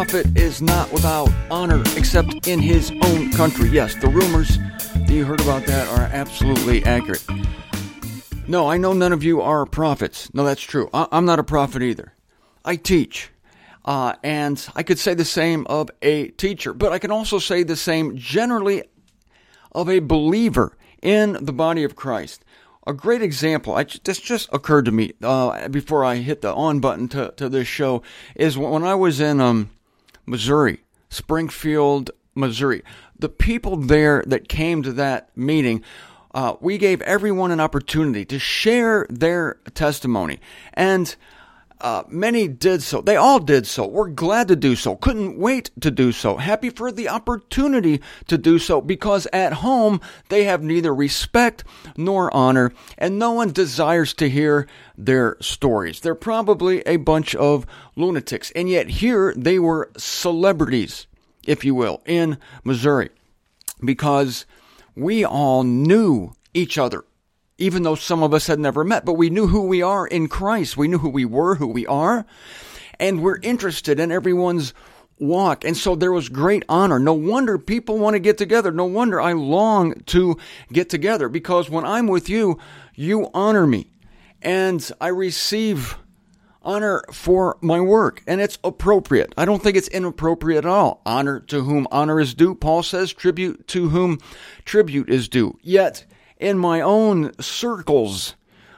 prophet is not without honor except in his own country. Yes, the rumors that you heard about that are absolutely accurate. No, I know none of you are prophets. No, that's true. I'm not a prophet either. I teach. And I could say the same of a teacher, but I can also say the same generally of a believer in the body of Christ. A great example, this just occurred to me before I hit the on button to this show, is when I was in Missouri, Springfield, Missouri. The people there that came to that meeting, we gave everyone an opportunity to share their testimony. And many did so. They all did so. We're glad to do so. Couldn't wait to do so. Happy for the opportunity to do so, because at home they have neither respect nor honor, and no one desires to hear their stories. They're probably a bunch of lunatics, and yet here they were celebrities, if you will, in Missouri, because we all knew each other. Even though some of us had never met, but we knew who we are in Christ. We knew who we were, who we are, and we're interested in everyone's walk. And so there was great honor. No wonder people want to get together. No wonder I long to get together, because when I'm with you, you honor me, and I receive honor for my work, and it's appropriate. I don't think it's inappropriate at all. Honor to whom honor is due. Paul says, tribute to whom tribute is due. Yet, in my own circles,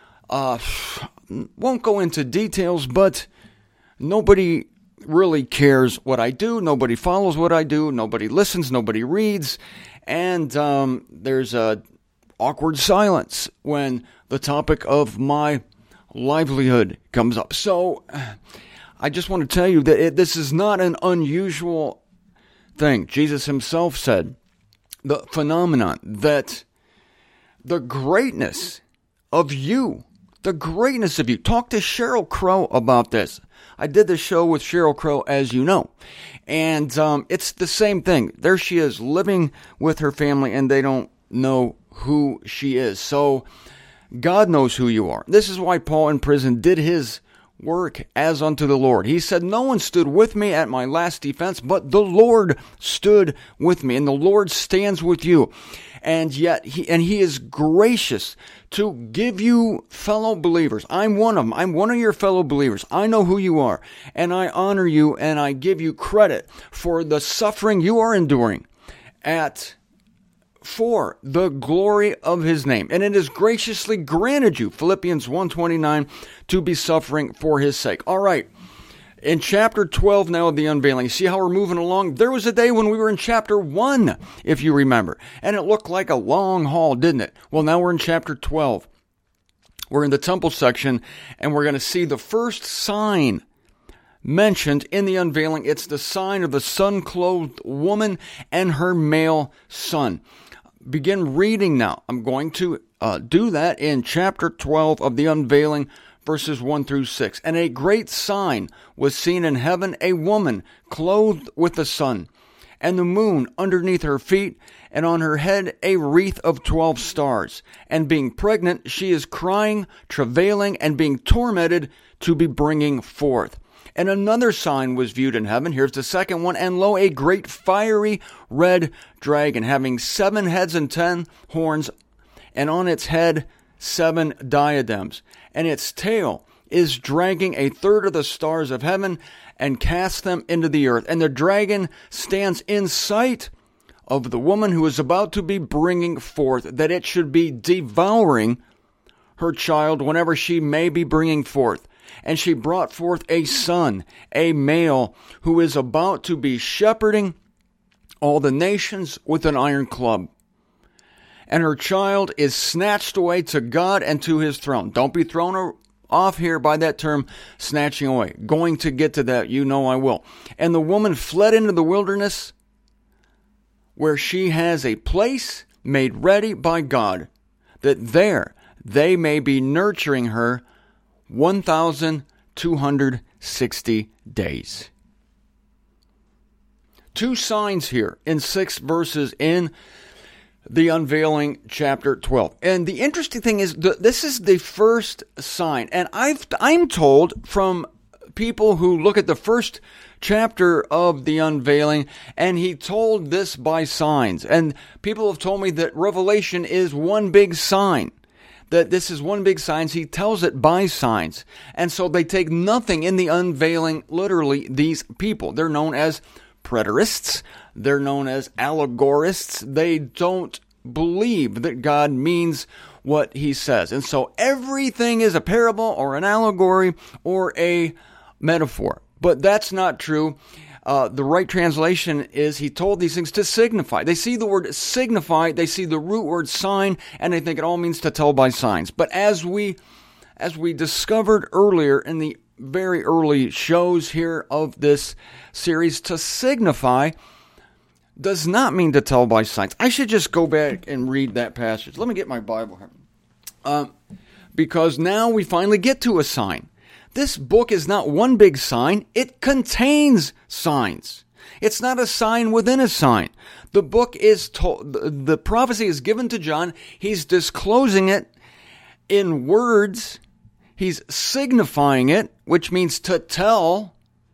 won't go into details, but nobody really cares what I do. Nobody follows what I do. Nobody listens. Nobody reads. And there's a awkward silence when the topic of my livelihood comes up. So I just want to tell you that this is not an unusual thing. Jesus himself said the phenomenon that the greatness of you. Talk to Sheryl Crow about this. I did this show with Sheryl Crow, as you know. And it's the same thing. There she is, living with her family, and they don't know who she is. So God knows who you are. This is why Paul in prison did his work as unto the Lord. He said, no one stood with me at my last defense, but the Lord stood with me. And the Lord stands with you. And yet, he is gracious to give you fellow believers. I'm one of them. I'm one of your fellow believers. I know who you are, and I honor you, and I give you credit for the suffering you are enduring for the glory of his name. And it is graciously granted you, Philippians 1:29, to be suffering for his sake. All right. In chapter 12 now of the unveiling, see how we're moving along? There was a day when we were in chapter 1, if you remember, and it looked like a long haul, didn't it? Well, now we're in chapter 12. We're in the temple section, and we're going to see the first sign mentioned in the unveiling. It's the sign of the sun-clothed woman and her male son. Begin reading now. I'm going to do that in chapter 12 of the unveiling, verses 1 through 6. And a great sign was seen in heaven, a woman clothed with the sun, and the moon underneath her feet, and on her head a wreath of 12 stars. And being pregnant, she is crying, travailing, and being tormented to be bringing forth. And another sign was viewed in heaven. Here's the second one. And lo, a great fiery red dragon, having 7 heads and 10 horns, and on its head 7 diadems. And its tail is dragging a third of the stars of heaven and casts them into the earth. And the dragon stands in sight of the woman who is about to be bringing forth, that it should be devouring her child whenever she may be bringing forth. And she brought forth a son, a male, who is about to be shepherding all the nations with an iron club. And her child is snatched away to God and to his throne. Don't be thrown off here by that term, snatching away. Going to get to that, you know I will. And the woman fled into the wilderness, where she has a place made ready by God, that there they may be nurturing her 1,260 days. 2 signs here in 6 verses in the unveiling, chapter 12. And the interesting thing is, this is the first sign. And I'm told from people who look at the first chapter of the unveiling, and he told this by signs. And people have told me that Revelation is one big sign. That this is one big sign. He tells it by signs. And so they take nothing in the unveiling, literally, these people. They're known as preterists. They're known as allegorists. They don't believe that God means what he says. And so everything is a parable or an allegory or a metaphor. But that's not true. The right translation is he told these things to signify. They see the word signify, they see the root word sign, and they think it all means to tell by signs. But as we discovered earlier in the very early shows here of this series, to signify does not mean to tell by signs. I should just go back and read that passage. Let me get my Bible here. Because now we finally get to a sign. This book is not one big sign. It contains signs. It's not a sign within a sign. The book is told, the prophecy is given to John. He's disclosing it in words. He's signifying it, which means to tell,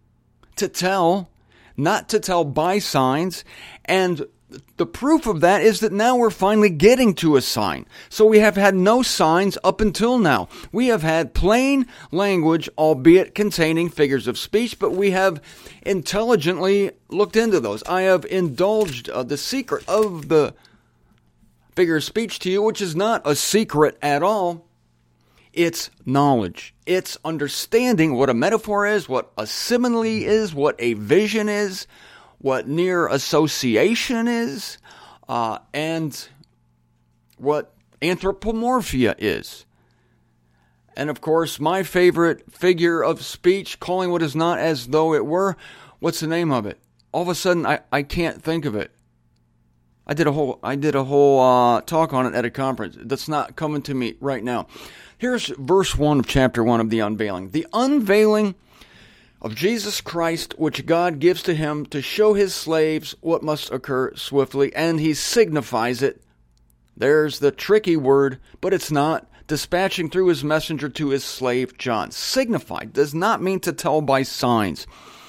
not to tell by signs. And the proof of that is that now we're finally getting to a sign. So we have had no signs up until now. We have had plain language, albeit containing figures of speech, but we have intelligently looked into those. I have indulged the secret of the figure of speech to you, which is not a secret at all. It's knowledge. It's understanding what a metaphor is, what a simile is, what a vision is, what near association is, and what anthropomorphia is. And of course, my favorite figure of speech, calling what is not as though it were, what's the name of it? All of a sudden, I can't think of it. I did a whole talk on it at a conference. That's not coming to me right now. Here's verse 1 of chapter 1 of the unveiling. The unveiling of Jesus Christ, which God gives to him to show his slaves what must occur swiftly, and he signifies it. There's the tricky word, but it's not. Dispatching through his messenger to his slave John. Signify does not mean to tell by signs.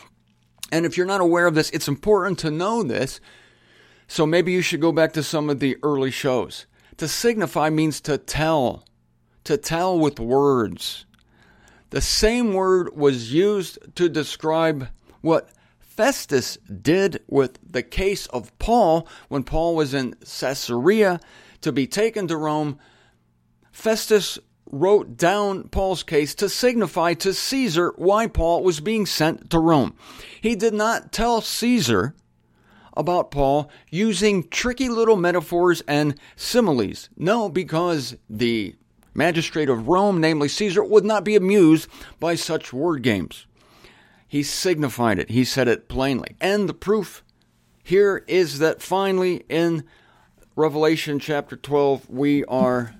And if you're not aware of this, it's important to know this. So maybe you should go back to some of the early shows. To signify means to tell with words. The same word was used to describe what Festus did with the case of Paul when Paul was in Caesarea to be taken to Rome. Festus wrote down Paul's case to signify to Caesar why Paul was being sent to Rome. He did not tell Caesar about Paul using tricky little metaphors and similes. No, because the magistrate of Rome, namely Caesar, would not be amused by such word games. He signified it. He said it plainly. And the proof here is that finally in Revelation chapter 12, we are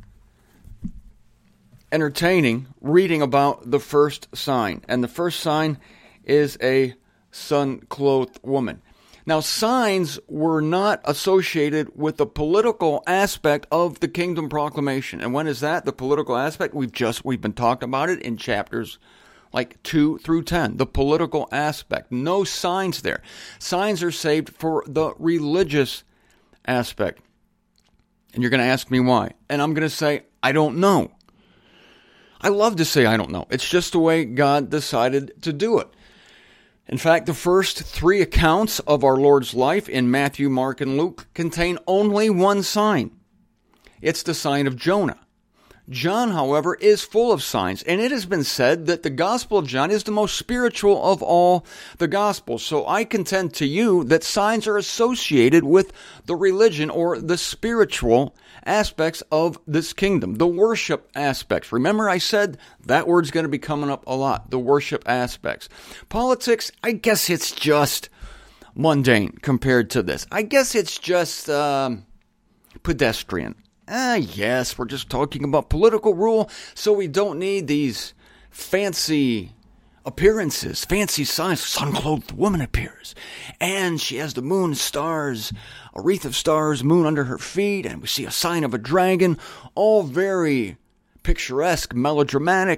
reading about the first sign. And the first sign is a sun-clothed woman. Now, signs were not associated with the political aspect of the kingdom proclamation. And when is that? The political aspect? We've been talking about it in chapters like 2 through 10. The political aspect. No signs there. Signs are saved for the religious aspect. And you're going to ask me why. And I'm going to say, I don't know. I love to say I don't know. It's just the way God decided to do it. In fact, the first 3 accounts of our Lord's life in Matthew, Mark, and Luke contain only one sign. It's the sign of Jonah. John, however, is full of signs, and it has been said that the Gospel of John is the most spiritual of all the Gospels. So I contend to you that signs are associated with the religion or the spiritual aspects of this kingdom, the worship aspects. Remember, I said that word's going to be coming up a lot, the worship aspects. Politics, I guess it's just mundane compared to this. I guess it's just pedestrian. Yes, we're just talking about political rule, so we don't need these fancy appearances, fancy signs. Sun-clothed woman appears, and she has the moon, stars, a wreath of stars, moon under her feet, and we see a sign of a dragon, all very picturesque, melodramatic,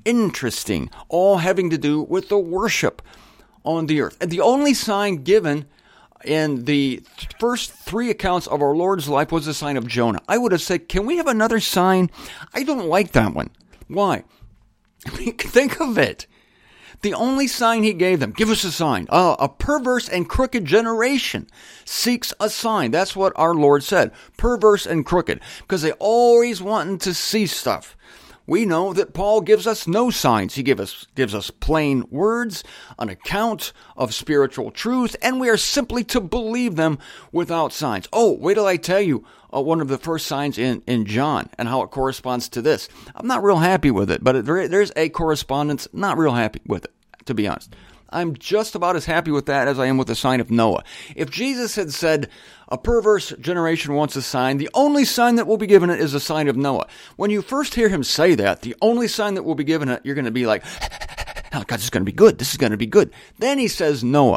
Interesting. All having to do with the worship on the earth. And the only sign given in the first 3 accounts of our Lord's life was the sign of Jonah. I would have said, can we have another sign? I don't like that one. Why? I mean, think of it. The only sign he gave them, give us a sign. A perverse and crooked generation seeks a sign. That's what our Lord said. Perverse and crooked. Because they always wanting to see stuff. We know that Paul gives us no signs. He gives us plain words, an account of spiritual truth, and we are simply to believe them without signs. Oh, wait till I tell you one of the first signs in John and how it corresponds to this. I'm not real happy with it, but there's a correspondence. Not real happy with it, to be honest. I'm just about as happy with that as I am with the sign of Noah. If Jesus had said, a perverse generation wants a sign, the only sign that will be given it is a sign of Noah. When you first hear him say that, the only sign that will be given it, you're going to be like, oh God, this is going to be good. This is going to be good. Then he says Noah.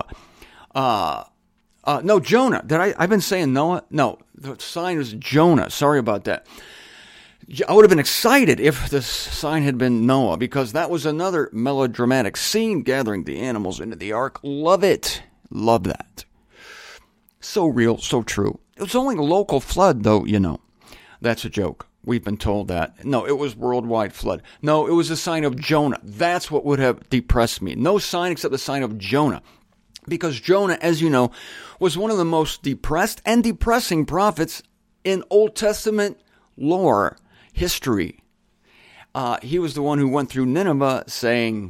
No, Jonah. I've been saying Noah? No, the sign was Jonah. Sorry about that. I would have been excited if the sign had been Noah, because that was another melodramatic scene, gathering the animals into the ark. Love it. Love that. So real, so true. It was only a local flood, though, you know. That's a joke. We've been told that. No, it was worldwide flood. No, it was a sign of Jonah. That's what would have depressed me. No sign except the sign of Jonah. Because Jonah, as you know, was one of the most depressed and depressing prophets in Old Testament lore. History. He was the one who went through Nineveh saying,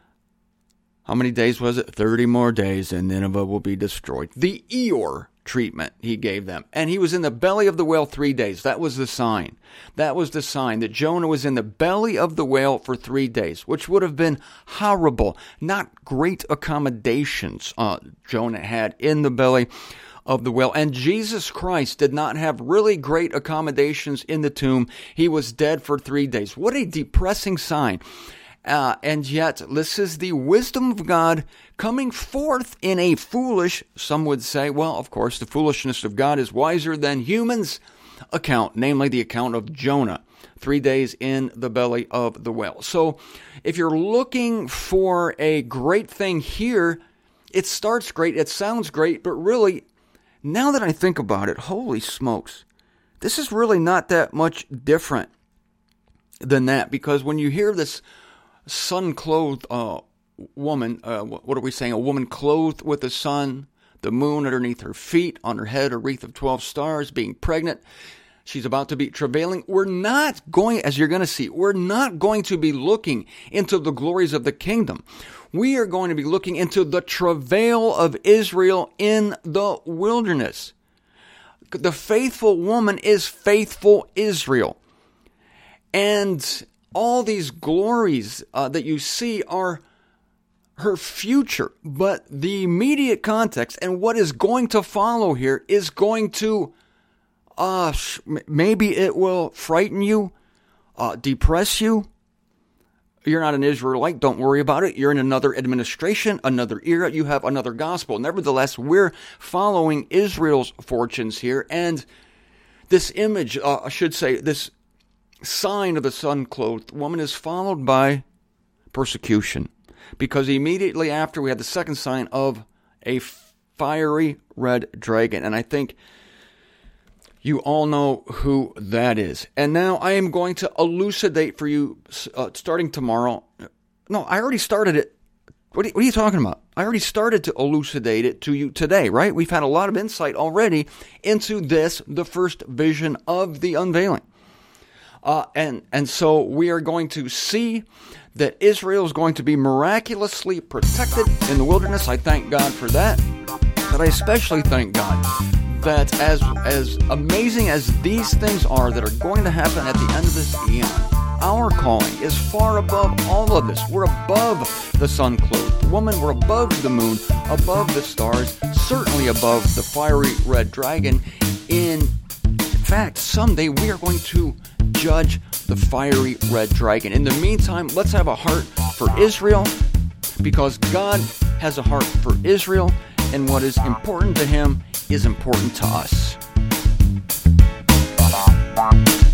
how many days was it? 30 more days and Nineveh will be destroyed. The Eeyore treatment he gave them. And he was in the belly of the whale 3 days. That was the sign. That was the sign that Jonah was in the belly of the whale for 3 days, which would have been horrible. Not great accommodations Jonah had in the belly of the whale. And Jesus Christ did not have really great accommodations in the tomb. He was dead for 3 days. What a depressing sign. And yet, this is the wisdom of God coming forth in a foolish, some would say, well, of course, the foolishness of God is wiser than humans' account, namely the account of Jonah, 3 days in the belly of the whale. So, if you're looking for a great thing here, it starts great, it sounds great, but really, now that I think about it, holy smokes, this is really not that much different than that, because when you hear this sun-clothed woman, what are we saying? A woman clothed with the sun, the moon underneath her feet, on her head a wreath of 12 stars, being pregnant. She's about to be travailing. We're not going, as you're going to see, we're not going to be looking into the glories of the kingdom. We are going to be looking into the travail of Israel in the wilderness. The faithful woman is faithful Israel. And all these glories that you see are her future. But the immediate context and what is going to follow here is going to, maybe it will frighten you, depress you. You're not an Israelite, don't worry about it. You're in another administration, another era, you have another gospel. Nevertheless, we're following Israel's fortunes here, and this image, I should say, this sign of the sun-clothed woman is followed by persecution, because immediately after we had the second sign of a fiery red dragon, and I think you all know who that is. And now I am going to elucidate for you starting tomorrow. No, I already started it. What are you talking about? I already started to elucidate it to you today, right? We've had a lot of insight already into this, the first vision of the unveiling. And so we are going to see that Israel is going to be miraculously protected in the wilderness. I thank God for that. But I especially thank God that as amazing as these things are that are going to happen at the end of this eon, our calling is far above all of this. We're above the sun-clothed woman. We're above the moon, above the stars, certainly above the fiery red dragon. In fact, someday we are going to judge the fiery red dragon. In the meantime, let's have a heart for Israel, because God has a heart for Israel, and what is important to him is important to us.